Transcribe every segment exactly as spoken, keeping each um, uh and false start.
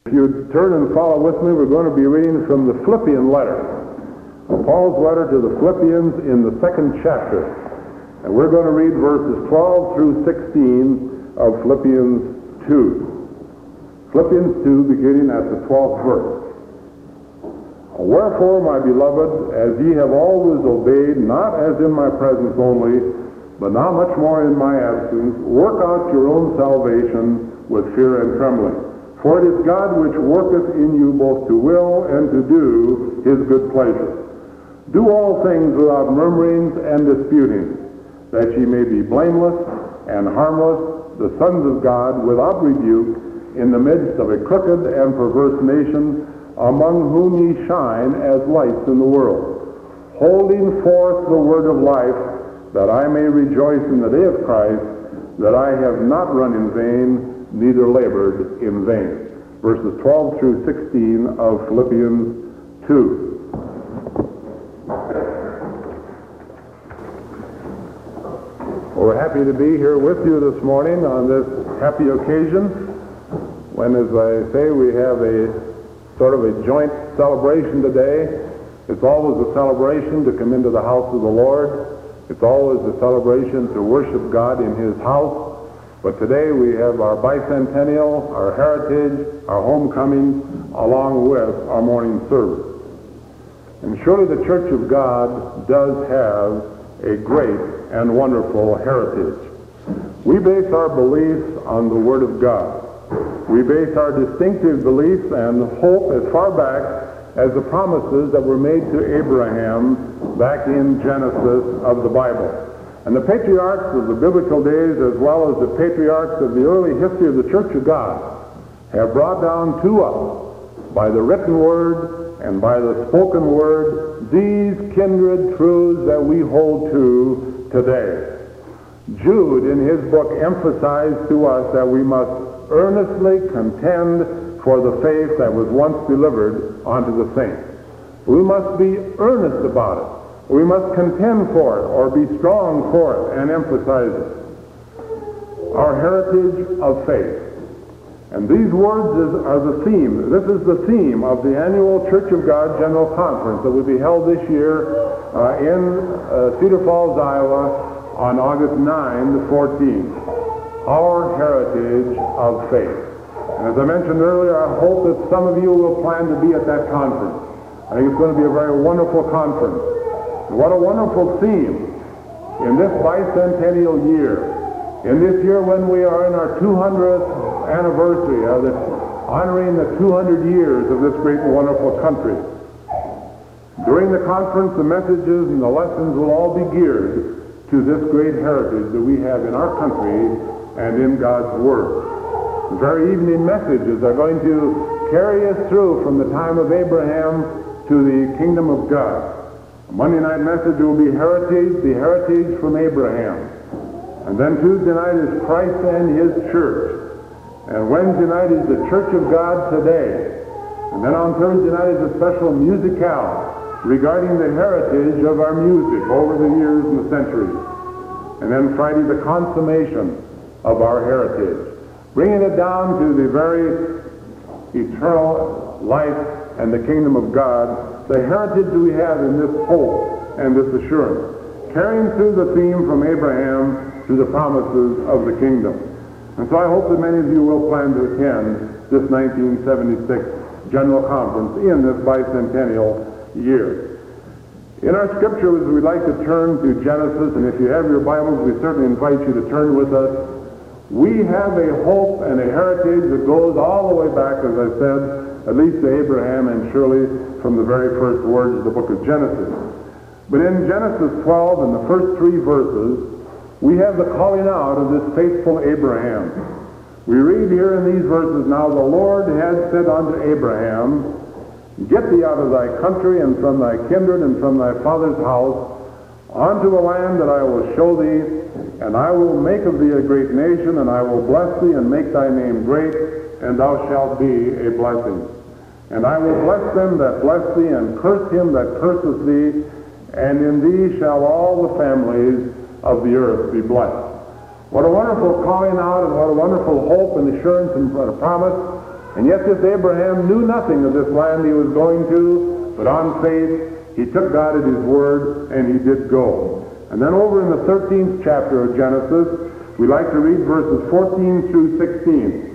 If you turn and follow with me, we're going to be reading from the Philippian letter, Paul's letter to the Philippians in the second chapter. And we're going to read verses twelve through sixteen of Philippians two. Philippians two, beginning at the twelfth verse. Wherefore, my beloved, as ye have always obeyed, not as in my presence only, but now much more in my absence, work out your own salvation with fear and trembling. For it is God which worketh in you both to will and to do his good pleasure. Do all things without murmurings and disputings, that ye may be blameless and harmless, the sons of God, without rebuke, in the midst of a crooked and perverse nation, among whom ye shine as lights in the world, holding forth the word of life, that I may rejoice in the day of Christ, that I have not run in vain, neither labored in vain. Verses twelve through sixteen of Philippians two. Well, we're happy to be here with you this morning on this happy occasion, when, as I say, we have a sort of a joint celebration today. It's always a celebration to come into the house of the Lord. It's always a celebration to worship God in his house. But today we have our bicentennial, our heritage, our homecoming, along with our morning service. And surely the Church of God does have a great and wonderful heritage. We base our beliefs on the Word of God. We base our distinctive beliefs and hope as far back as the promises that were made to Abraham back in Genesis of the Bible. And the patriarchs of the biblical days, as well as the patriarchs of the early history of the Church of God, have brought down to us, by the written word and by the spoken word, these kindred truths that we hold to today. Jude, in his book, emphasized to us that we must earnestly contend for the faith that was once delivered unto the saints. We must be earnest about it. We must contend for it, or be strong for it, and emphasize it. Our heritage of faith. And these words is, are the theme. This is the theme of the annual Church of God General Conference that will be held this year uh, in uh, Cedar Falls, Iowa, on August ninth to fourteenth. Our heritage of faith. And as I mentioned earlier, I hope that some of you will plan to be at that conference. I think it's going to be a very wonderful conference. And what a wonderful theme in this bicentennial year, in this year when we are in our two hundredth anniversary of this, honoring the two hundred years of this great and wonderful country. During the conference, the messages and the lessons will all be geared to this great heritage that we have in our country and in God's Word. The very evening messages are going to carry us through from the time of Abraham to the kingdom of God. The Monday night message will be heritage, the heritage from Abraham. And then Tuesday night is Christ and his church. And Wednesday night is the Church of God today. And then on Thursday night is a special musicale regarding the heritage of our music over the years and the centuries. And then Friday, the consummation of our heritage, bringing it down to the very eternal life and the kingdom of God, the heritage we have in this hope and this assurance, carrying through the theme from Abraham to the promises of the kingdom. And so I hope that many of you will plan to attend this nineteen seventy-six General Conference in this bicentennial year. In our scriptures, we'd like to turn to Genesis, and if you have your Bibles, we certainly invite you to turn with us. We have a hope and a heritage that goes all the way back, as I said, at least to Abraham, and surely from the very first words of the book of Genesis. But in Genesis twelve, in the first three verses, we have the calling out of this faithful Abraham. We read here in these verses, Now the Lord had said unto Abraham, Get thee out of thy country, and from thy kindred, and from thy father's house, unto a land that I will show thee, and I will make of thee a great nation, and I will bless thee, and make thy name great, and thou shalt be a blessing. And I will bless them that bless thee, and curse him that curseth thee, and in thee shall all the families of the earth be blessed. What a wonderful calling out, and what a wonderful hope and assurance and promise And yet this Abraham knew nothing of this land he was going to, but on faith, he took God at his word, and he did go. And then over in the thirteenth chapter of Genesis, we like to read verses fourteen through sixteen.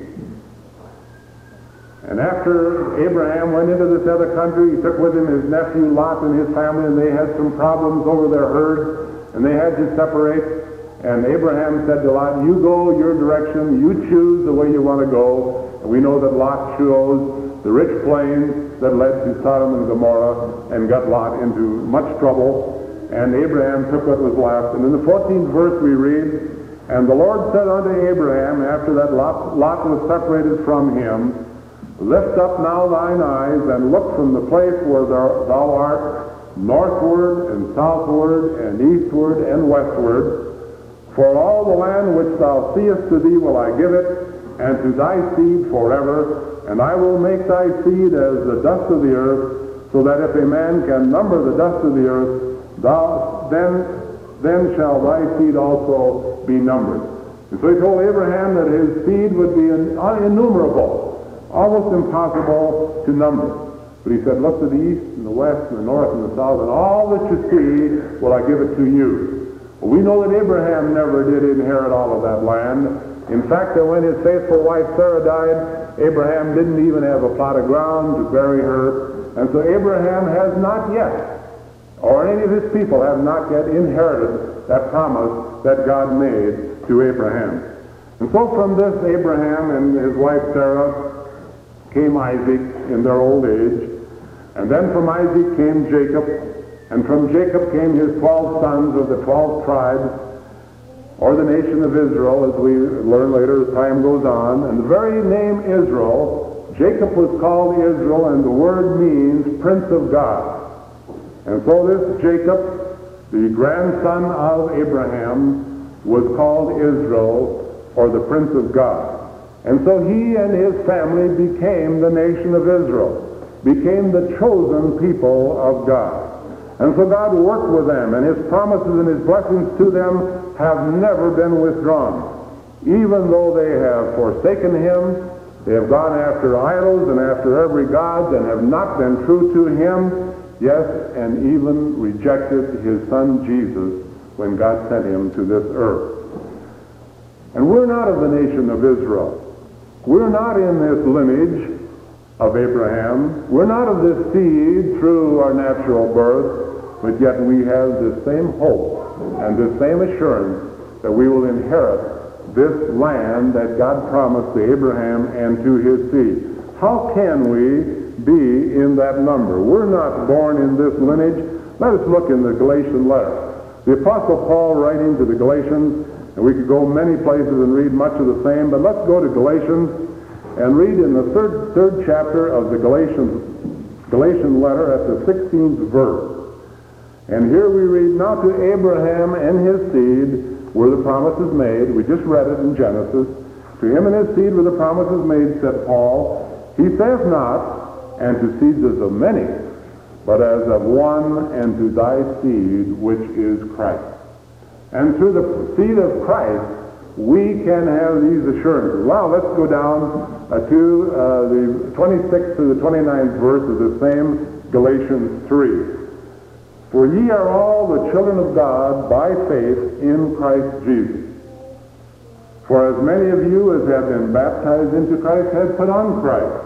And after Abraham went into this other country, he took with him his nephew Lot and his family, and they had some problems over their herd, and they had to separate. And Abraham said to Lot, you go your direction, you choose the way you want to go. And we know that Lot chose the rich plains that led to Sodom and Gomorrah and got Lot into much trouble. And Abraham took what was left. And in the fourteenth verse we read, and the Lord said unto Abraham, after that Lot, Lot was separated from him, lift up now thine eyes, and look from the place where thou, thou art, northward and southward and eastward and westward. For all the land which thou seest to thee will I give it, and to thy seed forever. And I will make thy seed as the dust of the earth, so that if a man can number the dust of the earth, thou then then shall thy seed also be numbered. And so he told Abraham that his seed would be innumerable, almost impossible to number. But he said, look to the east and the west and the north and the south, and all that you see will I give it to you. Well, we know that Abraham never did inherit all of that land. In fact, that when his faithful wife Sarah died, Abraham didn't even have a plot of ground to bury her. And so Abraham has not yet, or any of his people have not yet inherited that promise that God made to Abraham. And so from this, Abraham and his wife Sarah came Isaac in their old age. And then from Isaac came Jacob. And from Jacob came his twelve sons of the twelve tribes, or the nation of Israel, as we learn later as time goes on. And the very name Israel, Jacob was called Israel, and the word means Prince of God. And so this Jacob, the grandson of Abraham, was called Israel, or the Prince of God. And so he and his family became the nation of Israel, became the chosen people of God. And so God worked with them, and his promises and his blessings to them have never been withdrawn. Even though they have forsaken him, they have gone after idols and after every god and have not been true to him, yes, and even rejected his son Jesus when God sent him to this earth. And we're not of the nation of Israel. We're not in this lineage of Abraham. We're not of this seed through our natural birth, but yet we have the same hope and the same assurance that we will inherit this land that God promised to Abraham and to his seed. How can we be in that number? We're not born in this lineage. Let us look in the Galatian letter. The Apostle Paul writing to the Galatians, and we could go many places and read much of the same, but let's go to Galatians and read in the third, third chapter of the Galatians, Galatian letter at the sixteenth verse. And here we read, now to Abraham and his seed were the promises made. We just read it in Genesis. To him and his seed were the promises made, said Paul. He saith not, and to seeds as of many, but as of one, and to thy seed, which is Christ. And through the seed of Christ, we can have these assurances. Well, let's go down uh, to uh, the twenty-sixth to the twenty-ninth verse of the same Galatians three. For ye are all the children of God by faith in Christ Jesus. For as many of you as have been baptized into Christ have put on Christ.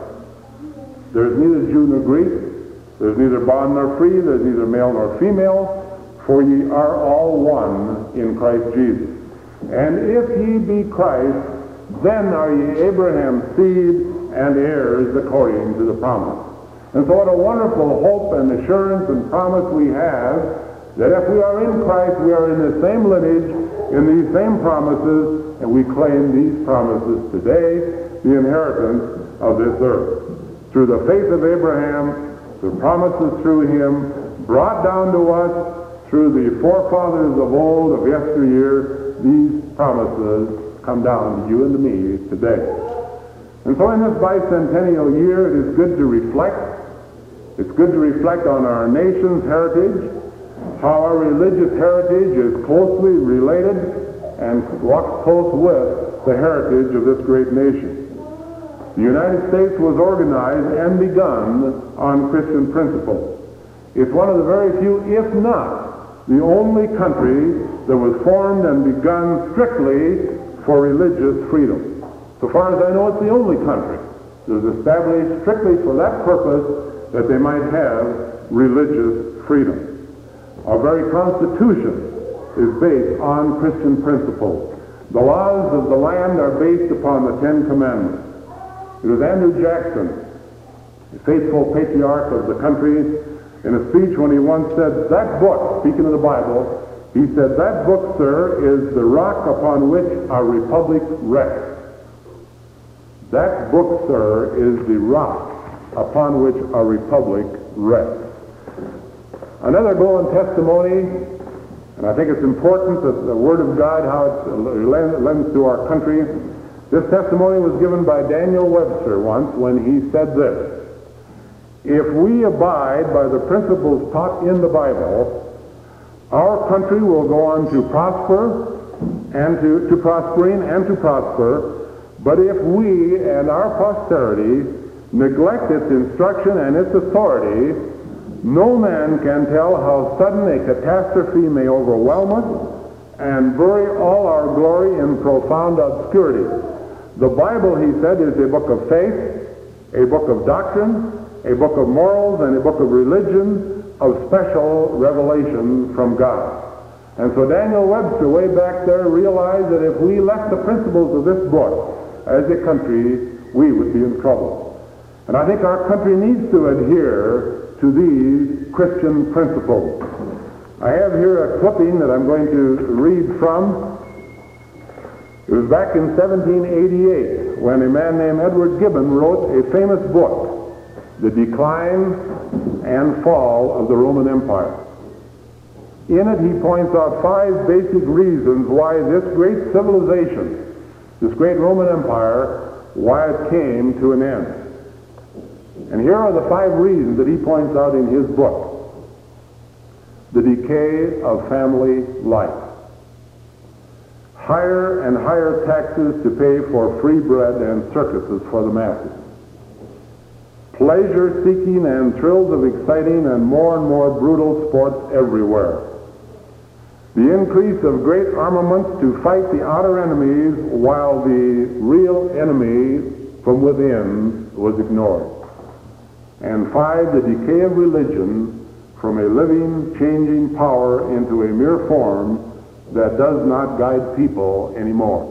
There is neither Jew nor Greek, there is neither bond nor free, there is neither male nor female, for ye are all one in Christ Jesus. And if ye be Christ, then are ye Abraham's seed and heirs according to the promise. And so what a wonderful hope and assurance and promise we have that if we are in Christ, we are in the same lineage, in these same promises, and we claim these promises today, the inheritance of this earth. Through the faith of Abraham, the promises through him, brought down to us through the forefathers of old, of yesteryear, these promises come down to you and to me today. And so in this bicentennial year, it is good to reflect. It's good to reflect on our nation's heritage, how our religious heritage is closely related and walks close with the heritage of this great nation. The United States was organized and begun on Christian principles. It's one of the very few, if not the only country that was formed and begun strictly for religious freedom. So far as I know, it's the only country that was established strictly for that purpose, that they might have religious freedom. Our very Constitution is based on Christian principles. The laws of the land are based upon the Ten Commandments. It was Andrew Jackson, the faithful patriarch of the country, in a speech when he once said, that book, speaking of the Bible, he said, that book, sir, is the rock upon which our republic rests. That book, sir, is the rock upon which our republic rests. Another glowing testimony, and I think it's important that the Word of God, how it lends to our country. This testimony was given by Daniel Webster once when he said this: if we abide by the principles taught in the Bible, our country will go on to prosper and to, to prospering and to prosper. But if we and our posterity neglect its instruction and its authority, no man can tell how sudden a catastrophe may overwhelm us and bury all our glory in profound obscurity. The Bible, he said, is a book of faith, a book of doctrine, a book of morals, and a book of religion, of special revelation from God. And so Daniel Webster, way back there, realized that if we left the principles of this book as a country, we would be in trouble. And I think our country needs to adhere to these Christian principles. I have here a clipping that I'm going to read from. It was back in seventeen eighty-eight when a man named Edward Gibbon wrote a famous book, The Decline and Fall of the Roman Empire. In it, he points out five basic reasons why this great civilization, this great Roman Empire, why it came to an end. And here are the five reasons that he points out in his book. The decay of family life. Higher and higher taxes to pay for free bread and circuses for the masses. Pleasure-seeking and thrills of exciting and more and more brutal sports everywhere. The increase of great armaments to fight the outer enemies while the real enemy from within was ignored. And five, the decay of religion from a living, changing power into a mere form that does not guide people anymore.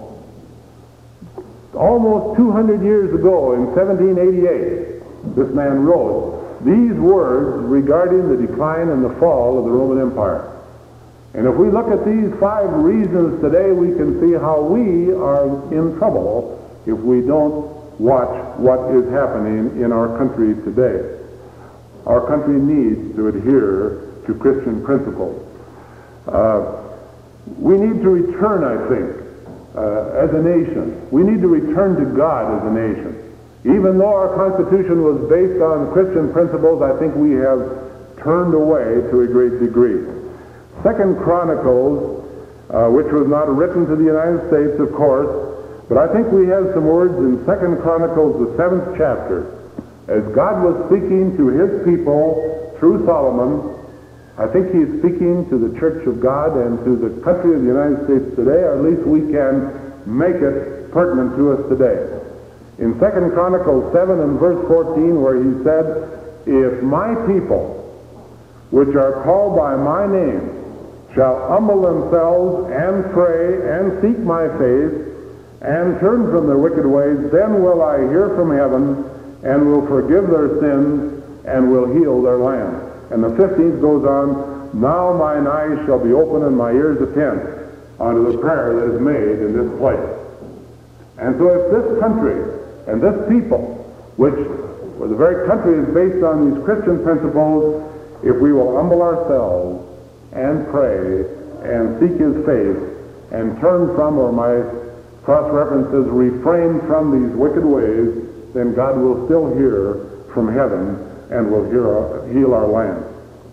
Almost two hundred years ago, in seventeen eighty-eight, this man wrote these words regarding the decline and the fall of the Roman Empire. And if we look at these five reasons today, we can see how we are in trouble if we don't watch what is happening in our country today. Our country needs to adhere to Christian principles. Uh, we need to return, I think, uh, as a nation. We need to return to God as a nation. Even though our Constitution was based on Christian principles, I think we have turned away to a great degree. Second Chronicles, uh, which was not written to the United States, of course, but I think we have some words in Second Chronicles, the seventh chapter. As God was speaking to his people through Solomon, I think he is speaking to the Church of God and to the country of the United States today, or at least we can make it pertinent to us today. In Second Chronicles seven and verse fourteen, where he said, if my people, which are called by my name, shall humble themselves and pray and seek my face and turn from their wicked ways, then will I hear from heaven and will forgive their sins and will heal their land. And the fifteenth goes on, now mine eyes shall be open and my ears attend unto the prayer that is made in this place. And so if this country and this people, which where the very country is based on these Christian principles, if we will humble ourselves and pray and seek his face and turn from, or my cross-reference says, refrain from these wicked ways, then God will still hear from heaven and will hear our, heal our land.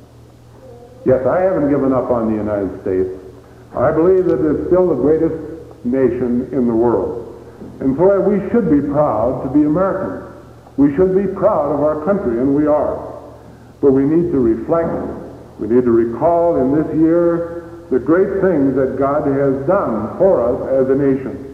Yes, I haven't given up on the United States. I believe that it's still the greatest nation in the world. And so we should be proud to be Americans. We should be proud of our country, and we are. But we need to reflect, we need to recall in this year the great things that God has done for us as a nation.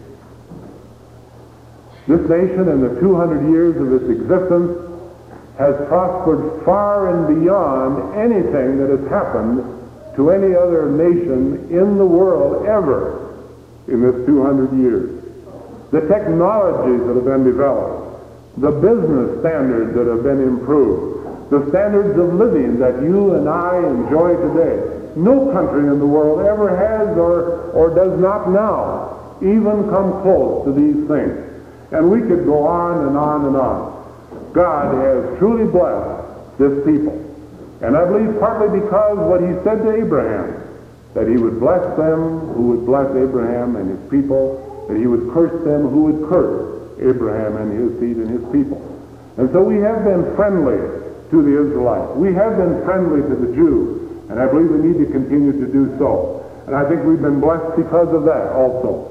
This nation, in the two hundred years of its existence, has prospered far and beyond anything that has happened to any other nation in the world ever in this two hundred years. The technologies that have been developed, the business standards that have been improved, the standards of living that you and I enjoy today. No country in the world ever has or, or does not now even come close to these things. And we could go on and on and on. God has truly blessed this people. And I believe partly because what he said to Abraham, that he would bless them who would bless Abraham and his people, that he would curse them who would curse Abraham and his seed and his people. And so we have been friendly to the Israelites. We have been friendly to the Jews. And I believe we need to continue to do so. And I think we've been blessed because of that also.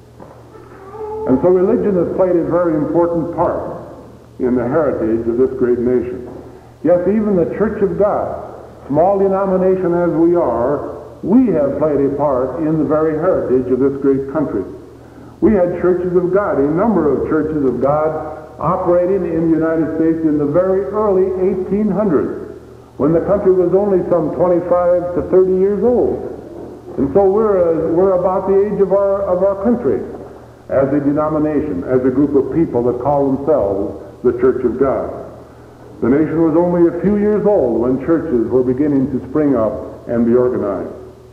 And so religion has played a very important part in the heritage of this great nation. Yes, even the Church of God, small denomination as we are, we have played a part in the very heritage of this great country. We had churches of God, a number of churches of God operating in the United States in the very early eighteen hundreds. When the country was only some twenty-five to thirty years old. And so we're, uh, we're about the age of our, of our country as a denomination, as a group of people that call themselves the Church of God. The nation was only a few years old when churches were beginning to spring up and be organized.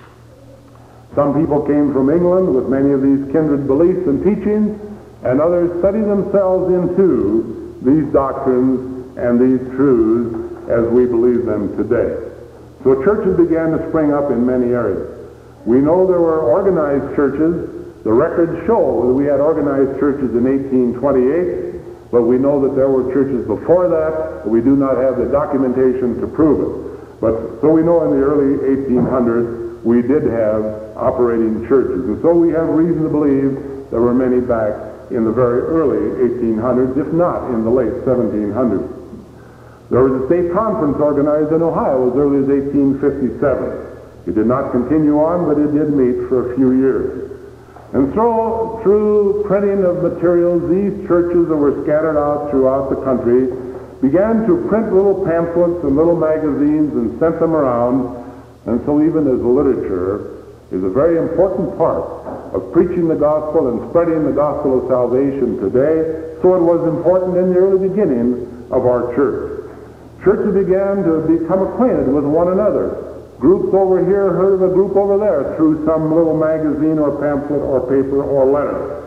Some people came from England with many of these kindred beliefs and teachings, and others studied themselves into these doctrines and these truths as we believe them today. So churches began to spring up in many areas. We know there were organized churches. The records show that we had organized churches in eighteen twenty-eight, but we know that there were churches before that, but we do not have the documentation to prove it. But so we know in the early eighteen hundreds we did have operating churches. And so we have reason to believe there were many back in the very early eighteen hundreds, if not in the late seventeen hundreds. There was a state conference organized in Ohio as early as eighteen fifty-seven. It did not continue on, but it did meet for a few years. And so, through printing of materials, these churches that were scattered out throughout the country began to print little pamphlets and little magazines and sent them around. And so even as literature is a very important part of preaching the gospel and spreading the gospel of salvation today, so it was important in the early beginning of our church. Churches began to become acquainted with one another. Groups over here heard of a group over there through some little magazine or pamphlet or paper or letter.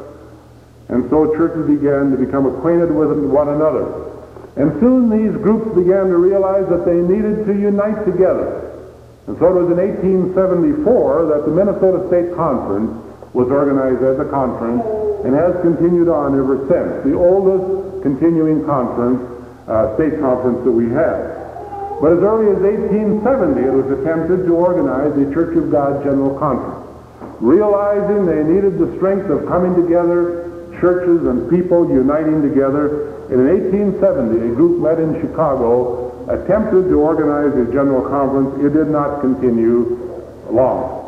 And so churches began to become acquainted with one another. And soon these groups began to realize that they needed to unite together. And so it was in eighteen seventy-four that the Minnesota State Conference was organized as a conference and has continued on ever since. The oldest continuing conference, uh, state conference that we have. But as early as eighteen seventy, it was attempted to organize the Church of God General Conference. Realizing they needed the strength of coming together, churches and people uniting together, and in eighteen seventy, a group met in Chicago, attempted to organize a general conference. It did not continue long.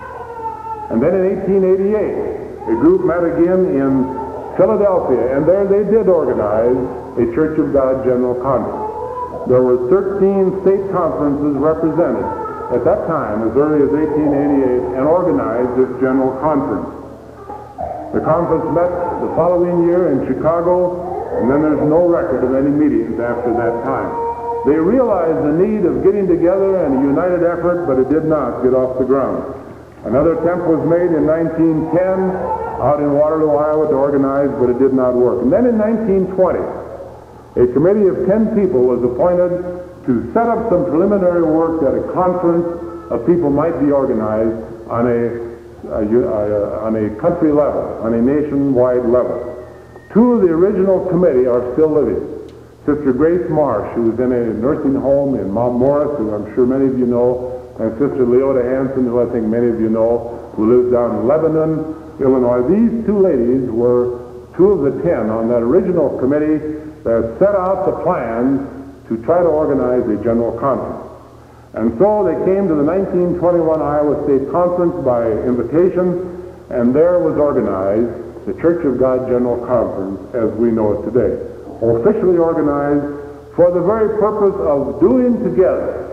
And then in eighteen eighty-eight, a group met again in Philadelphia, and there they did organize a Church of God General Conference. There were thirteen state conferences represented at that time, as early as eighteen eighty-eight, and organized this general conference. The conference met the following year in Chicago, and then there's no record of any meetings after that time. They realized the need of getting together in a united effort, but it did not get off the ground. Another attempt was made in nineteen ten out in Waterloo, Iowa, to organize, but it did not work. And then in nineteen twenty, a committee of ten people was appointed to set up some preliminary work that a conference of people might be organized on a, a, a, on a country level, on a nationwide level. Two of the original committee are still living. Sister Grace Marsh, who was in a nursing home in Mount Morris, who I'm sure many of you know, and Sister Leota Hansen, who I think many of you know, who lives down in Lebanon, Illinois. These two ladies were two of the ten on that original committee that set out the plans to try to organize a general conference. And so they came to the nineteen twenty-one Iowa State Conference by invitation, and there was organized the Church of God General Conference as we know it today, officially organized for the very purpose of doing together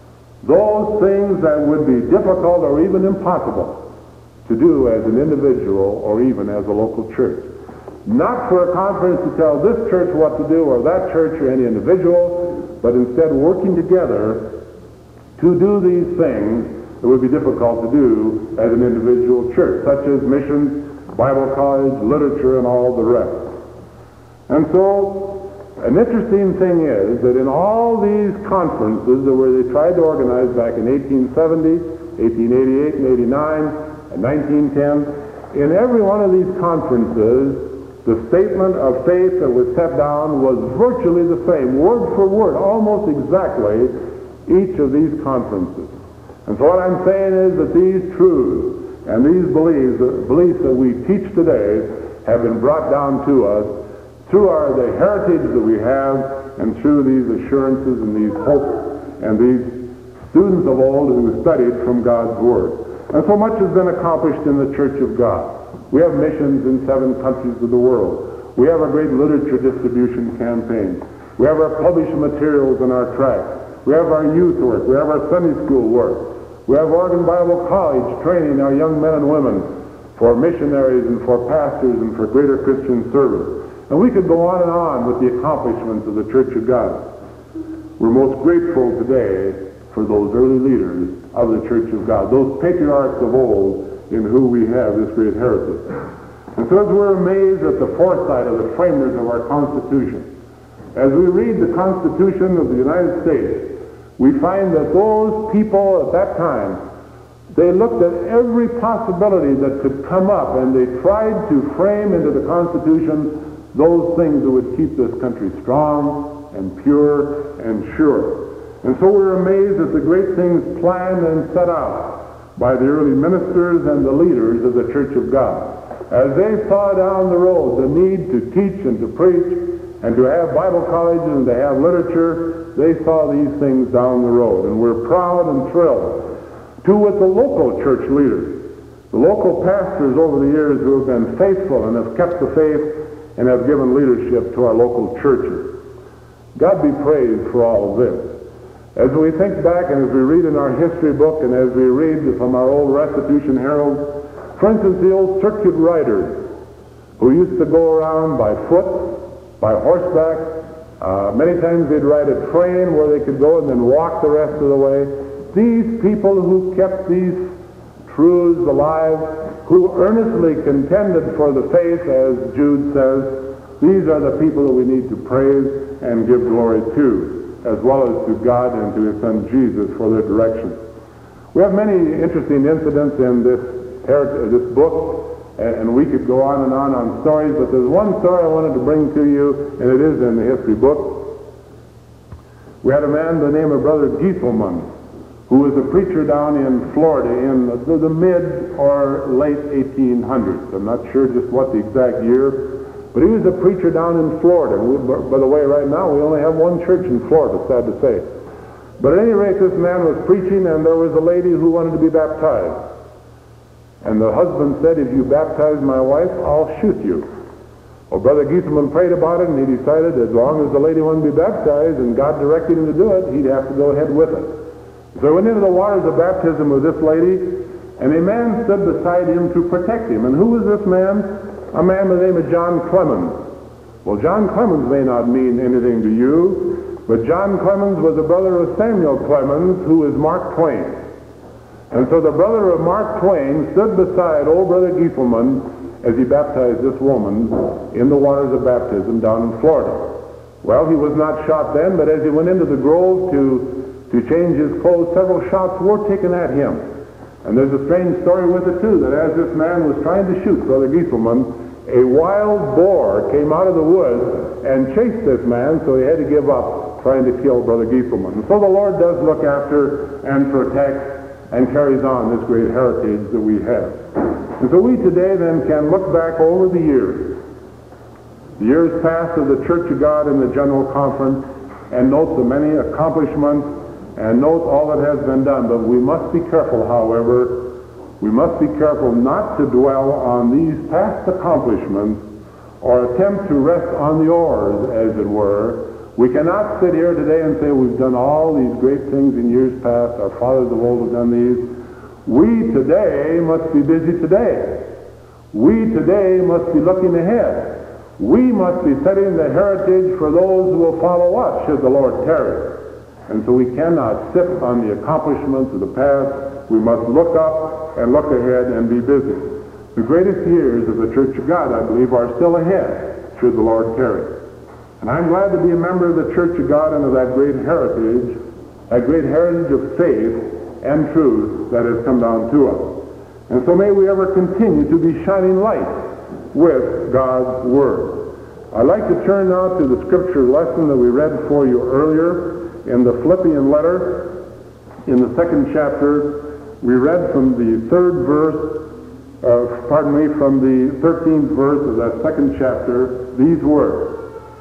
those things that would be difficult or even impossible to do as an individual or even as a local church. Not for a conference to tell this church what to do or that church or any individual, but instead working together to do these things that would be difficult to do as an individual church, such as missions, Bible college, literature, and all the rest. And so, an interesting thing is that in all these conferences that were they tried to organize back in eighteen seventy, eighteen eighty-eight, and eighty-nine, and nineteen ten, in every one of these conferences, the statement of faith that was set down was virtually the same, word for word, almost exactly, each of these conferences. And so what I'm saying is that these truths and these beliefs, the beliefs that we teach today have been brought down to us through our, the heritage that we have and through these assurances and these hopes and these students of old who studied from God's Word. And so much has been accomplished in the Church of God. We have missions in seven countries of the world. We have a great literature distribution campaign. We have our published materials and our tracts. We have our youth work. We have our Sunday school work. We have Oregon Bible College training our young men and women for missionaries and for pastors and for greater Christian service. And we could go on and on with the accomplishments of the Church of God. We're most grateful today for those early leaders of the Church of God, those patriarchs of old in who we have this great heritage. And so as we're amazed at the foresight of the framers of our Constitution, as we read the Constitution of the United States, we find that those people at that time, they looked at every possibility that could come up, and they tried to frame into the Constitution those things that would keep this country strong and pure and sure. And so we're amazed at the great things planned and set out by the early ministers and the leaders of the Church of God. As they saw down the road the need to teach and to preach and to have Bible colleges and to have literature, they saw these things down the road. And we're proud and thrilled to with the local church leaders, the local pastors over the years who have been faithful and have kept the faith and have given leadership to our local churches. God be praised for all of this. As we think back and as we read in our history book and as we read from our old Restitution Herald, for instance, the old circuit riders who used to go around by foot, by horseback. Uh, many times they'd ride a train where they could go and then walk the rest of the way. These people who kept these truths alive, who earnestly contended for the faith, as Jude says, these are the people that we need to praise and give glory to, as well as to God and to His Son Jesus for their direction. We have many interesting incidents in this, this book, and we could go on and on on stories, but there's one story I wanted to bring to you, and it is in the history book. We had a man by the name of Brother Gieselman, who was a preacher down in Florida in the, the mid or late eighteen hundreds. I'm not sure just what the exact year, but he was a preacher down in Florida. We, by the way, right now we only have one church in Florida, sad to say. But at any rate, this man was preaching, and there was a lady who wanted to be baptized. And the husband said, "If you baptize my wife, I'll shoot you." Well, Brother Gieselman prayed about it, and he decided as long as the lady wanted to be baptized and God directed him to do it, he'd have to go ahead with it. So he went into the waters of baptism with this lady, and a man stood beside him to protect him. And who was this man? A man by the name of John Clemens. Well, John Clemens may not mean anything to you, but John Clemens was a brother of Samuel Clemens, who is Mark Twain. And so the brother of Mark Twain stood beside old Brother Gieselman as he baptized this woman in the waters of baptism down in Florida. Well, he was not shot then, but as he went into the grove to to change his clothes, several shots were taken at him. And there's a strange story with it too, that as this man was trying to shoot Brother Gieselman, a wild boar came out of the woods and chased this man, so he had to give up trying to kill Brother Gieselman. And so the Lord does look after and protects and carries on this great heritage that we have. And so we today then can look back over the years the years past of the Church of God in the General Conference, and note the many accomplishments, and note all that has been done. But we must be careful, however, we must be careful not to dwell on these past accomplishments or attempt to rest on the oars, as it were. We cannot sit here today and say we've done all these great things in years past, our fathers of old have done these. We today must be busy today. We today must be looking ahead. We must be setting the heritage for those who will follow us should the Lord tarry. And so we cannot sit on the accomplishments of the past. We must look up and look ahead and be busy. The greatest years of the Church of God, I believe, are still ahead should the Lord tarry. And I'm glad to be a member of the Church of God and of that great heritage, that great heritage of faith and truth that has come down to us. And so may we ever continue to be shining light with God's Word. I'd like to turn now to the scripture lesson that we read for you earlier in the Philippian letter. In the second chapter, we read from the third verse, uh, pardon me, from the thirteenth verse of that second chapter, these words.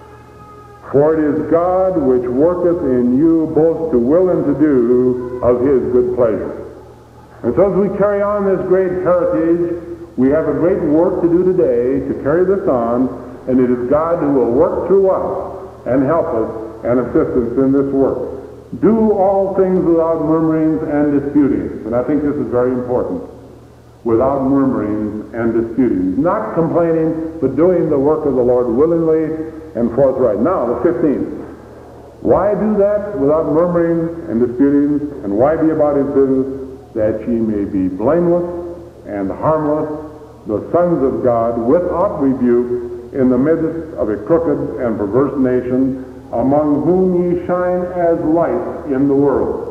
For it is God which worketh in you both to will and to do of his good pleasure. And so as we carry on this great heritage, we have a great work to do today to carry this on, and it is God who will work through us and help us and assist us in this work. Do all things without murmurings and disputings. And I think this is very important. Without murmurings and disputings. Not complaining, but doing the work of the Lord willingly and forthright. Now, the fifteenth. Why do that without murmurings and disputings? And why be about his business? That ye may be blameless and harmless, the sons of God, without rebuke, in the midst of a crooked and perverse nation, among whom ye shine as lights in the world.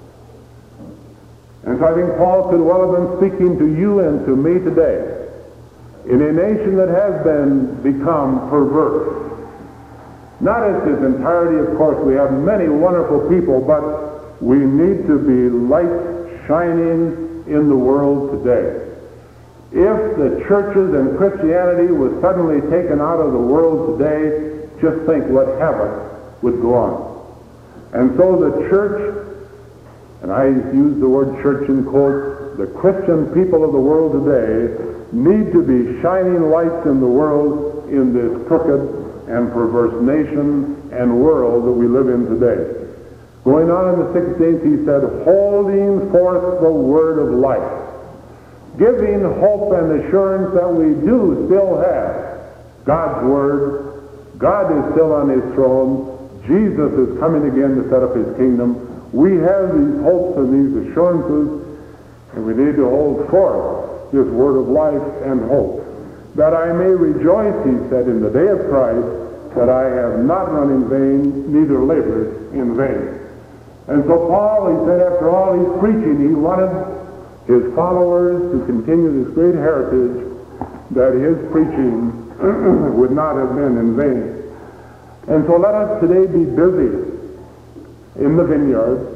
And so I think Paul could well have been speaking to you and to me today in a nation that has been become perverse. Not in its entirety, of course. We have many wonderful people, but we need to be lights shining in the world today. If the churches and Christianity was suddenly taken out of the world today, just think what havoc would go on. And so the church, and I use the word church in quotes, the Christian people of the world today need to be shining lights in the world in this crooked and perverse nation and world that we live in today. Going on in the sixteenth, he said, holding forth the word of life, giving hope and assurance that we do still have God's word. God is still on his throne. Jesus is coming again to set up his kingdom. We have these hopes and these assurances, and we need to hold forth this word of life and hope. That I may rejoice, he said, in the day of Christ, that I have not run in vain, neither labored in vain. And so Paul, he said, after all he's preaching, he wanted his followers to continue this great heritage, that his preaching would not have been in vain. And so let us today be busy in the vineyard,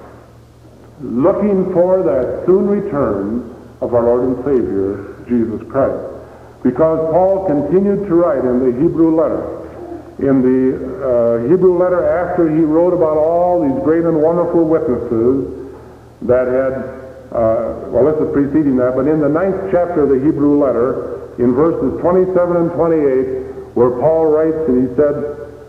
looking for that soon return of our Lord and Savior, Jesus Christ. Because Paul continued to write in the Hebrew letter, in the uh, Hebrew letter after he wrote about all these great and wonderful witnesses that had, uh, well, this is preceding that, but in the ninth chapter of the Hebrew letter, in verses twenty-seven and twenty-eight, where Paul writes, and he said,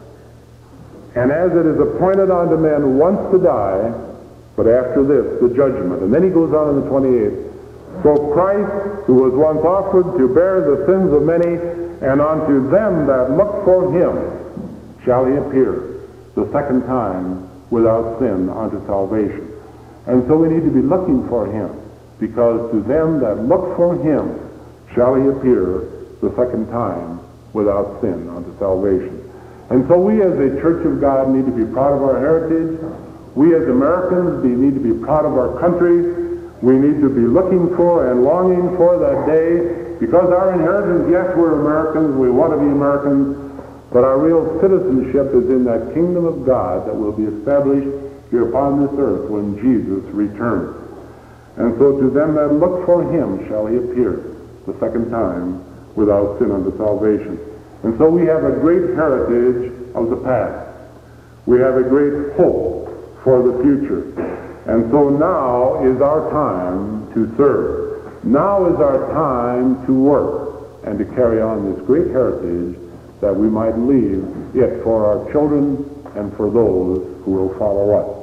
and as it is appointed unto men once to die, but after this, the judgment. And then he goes on in the twenty-eighth, so Christ, who was once offered to bear the sins of many, and unto them that look for him shall he appear the second time without sin unto salvation. And so we need to be looking for him, because to them that look for him shall he appear the second time without sin unto salvation. And so we as a Church of God need to be proud of our heritage. We as Americans need to be proud of our country. We need to be looking for and longing for that day, because our inheritance, yes, we're Americans, we want to be Americans, but our real citizenship is in that kingdom of God that will be established here upon this earth when Jesus returns. And so to them that look for him shall he appear the second time without sin unto salvation. And so we have a great heritage of the past. We have a great hope for the future. And so now is our time to serve. Now is our time to work and to carry on this great heritage that we might leave it for our children and for those who will follow us.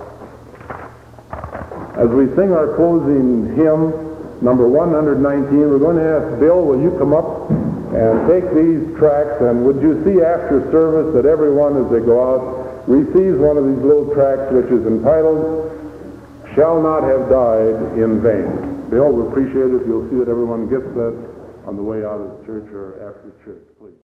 As we sing our closing hymn, number one hundred nineteen, we're going to ask Bill, will you come up and take these tracts, and would you see after service that everyone as they go out receives one of these little tracts which is entitled, Shall Not Have Died in Vain. Bill, we appreciate it if you'll see that everyone gets that on the way out of the church or after church, please.